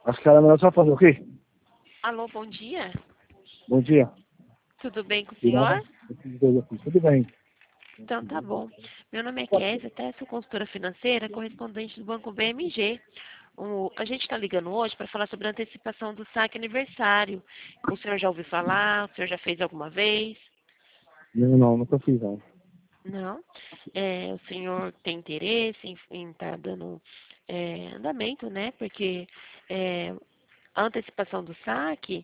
Acho que era melhor só fazer o quê? Alô, bom dia. Bom dia. Tudo bem com o Obrigado. senhor? Tudo bem. Então tá bom. Meu nome é Kézia, até sou consultora financeira, correspondente do Banco BMG. A gente está ligando hoje para falar sobre a antecipação do saque aniversário. O senhor já ouviu falar? O senhor já fez alguma vez? Não, nunca fiz, não. Não? O senhor tem interesse em estar dando andamento, né? Porque a antecipação do saque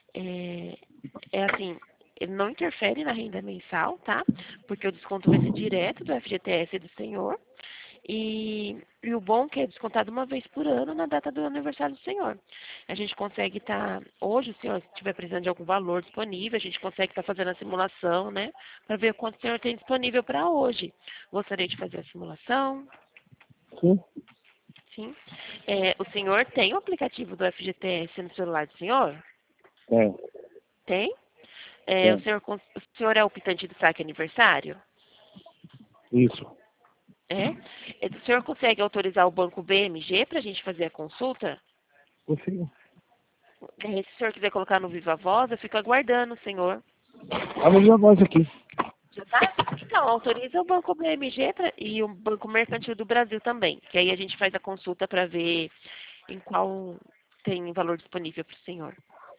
é assim, ele não interfere na renda mensal, tá? Porque o desconto vai ser direto do FGTS do senhor. E o bom é que é descontado uma vez por ano na data do aniversário do senhor. A gente consegue estar, hoje, se o senhor estiver precisando de algum valor disponível, a gente consegue estar fazendo a simulação, né? Para ver quanto o senhor tem disponível para hoje. Gostaria de fazer a simulação? Sim? Sim. O senhor tem o aplicativo do FGTS no celular do senhor? É, Tem? é. O senhor é o optante do saque aniversário? Isso. É? O senhor consegue autorizar o banco BMG para a gente fazer a consulta? Consigo. Se o senhor quiser colocar no Viva Voz, eu fico aguardando, senhor. Abre minha voz aqui. Já tá? Então, autoriza o banco BMG e o Banco Mercantil do Brasil também. Que aí a gente faz a consulta para ver em qual tem valor disponível para o senhor.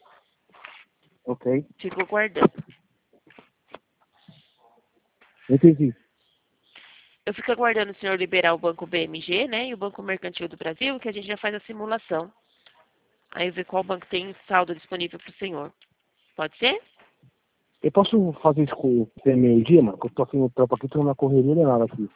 Ok. Fico aguardando. Entendi. Eu fico aguardando o senhor liberar o Banco BMG, né? E o Banco Mercantil do Brasil, que a gente já faz a simulação. Aí ver qual banco tem saldo disponível para o senhor. Pode ser? Eu posso fazer isso com até meio-dia, mano? Que eu tô aqui no trampo aqui, tô na correria nem nada aqui.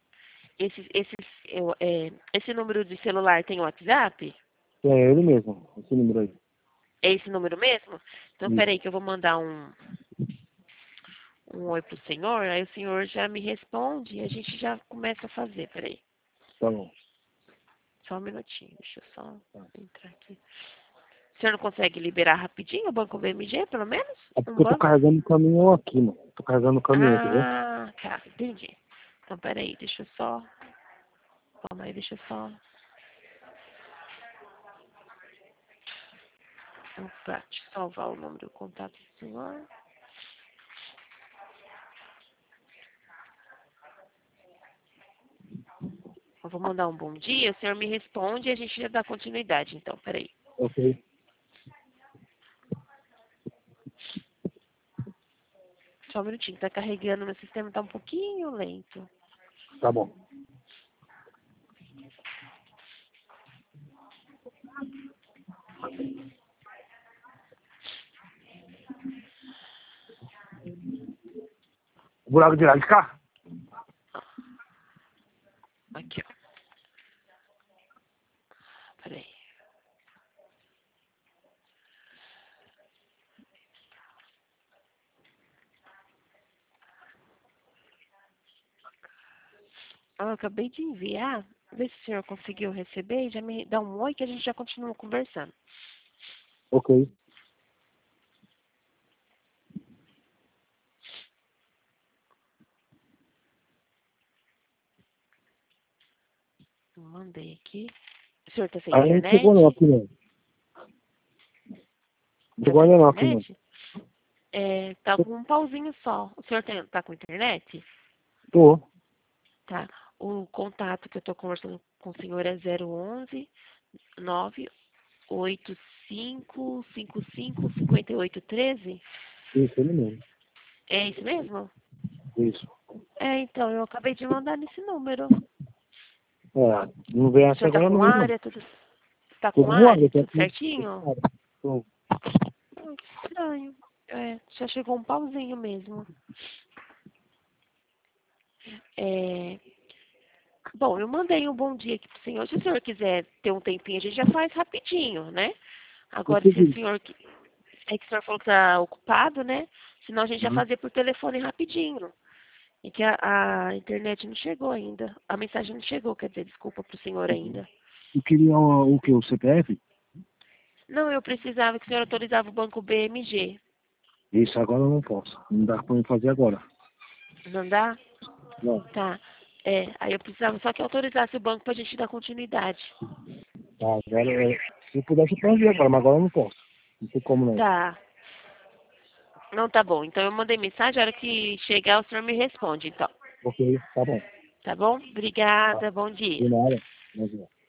Esse número de celular tem WhatsApp? É ele mesmo, esse número aí. É esse número mesmo? Então, Isso. peraí que eu vou mandar um oi pro senhor, aí o senhor já me responde e a gente já começa a fazer. Peraí, Tá bom. só um minutinho, deixa eu só entrar aqui. O senhor não consegue liberar rapidinho o Banco BMG, pelo menos? É Um porque eu tô banco? carregando o caminhão aqui, mano. Tô carregando o caminhão, entendeu? Ah, tá, entendi. Então, peraí, deixa eu só... Calma aí, deixa eu só... Opa, deixa eu salvar o número do contato do senhor. Eu vou mandar um bom dia, o senhor me responde e a gente já dá continuidade. Então, peraí. Ok. Só um minutinho, tá carregando, meu sistema tá um pouquinho lento. Tá bom. Buraco de lá de cá? Aqui, ó. Peraí. Eu acabei de enviar. Vê se o senhor conseguiu receber e já me dá um oi que a gente já continua conversando. Ok. Mandei aqui. O senhor tá sem Aí não chegou não internet? aqui não. Não Tá chegou sem ainda não aqui não. internet? Tá com um pauzinho só. O senhor tá com internet? Tô. Tá. O contato que eu tô conversando com o senhor é 011 985 55 5813? Isso, ele mesmo. É isso mesmo? Isso. Então, eu acabei de mandar nesse número. É, não vem O até senhor tá agora não com vem não. área, tudo. Tá Tô com com área, área, tô tudo aqui. certinho? Tô. Que estranho. Já chegou um pauzinho mesmo. É, Bom, eu mandei um bom dia aqui pro senhor. Se o senhor quiser ter um tempinho, a gente já faz rapidinho, né? Agora, se o Entendi. senhor... É que o senhor falou que tá ocupado, né? Senão a gente já Uhum. fazia por telefone rapidinho. E que a internet não chegou ainda. A mensagem não chegou, quer dizer, desculpa pro senhor ainda. Eu queria o que? O CPF? Não, eu precisava que o senhor autorizava o banco BMG. Isso agora eu não posso. Não dá pra eu fazer agora. Não dá? Não. Tá. Aí eu precisava só que autorizasse o banco pra gente dar continuidade. Tá, agora é. Se eu pudesse, eu transferia agora, mas agora eu não posso. Não tem como não. Tá. Não, tá bom. Então eu mandei mensagem, a hora que chegar o senhor me responde, então. Ok, tá bom. Tá bom? Tá. Obrigada, bom dia. De nada. Bom dia.